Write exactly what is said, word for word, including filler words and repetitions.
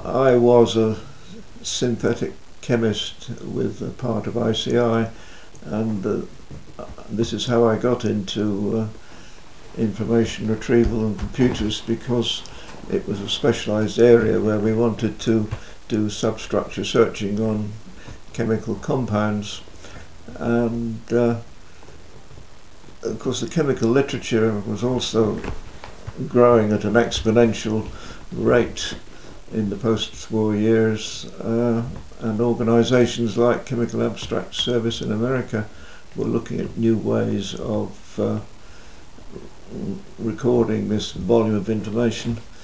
I was a synthetic chemist with a part of I C I, and uh, this is how I got into uh, information retrieval and computers, because it was a specialised area where we wanted to do substructure searching on chemical compounds. And uh, of course the chemical literature was also growing at an exponential rate in the post-war years, uh, and organisations like Chemical Abstract Service in America were looking at new ways of uh, recording this volume of information.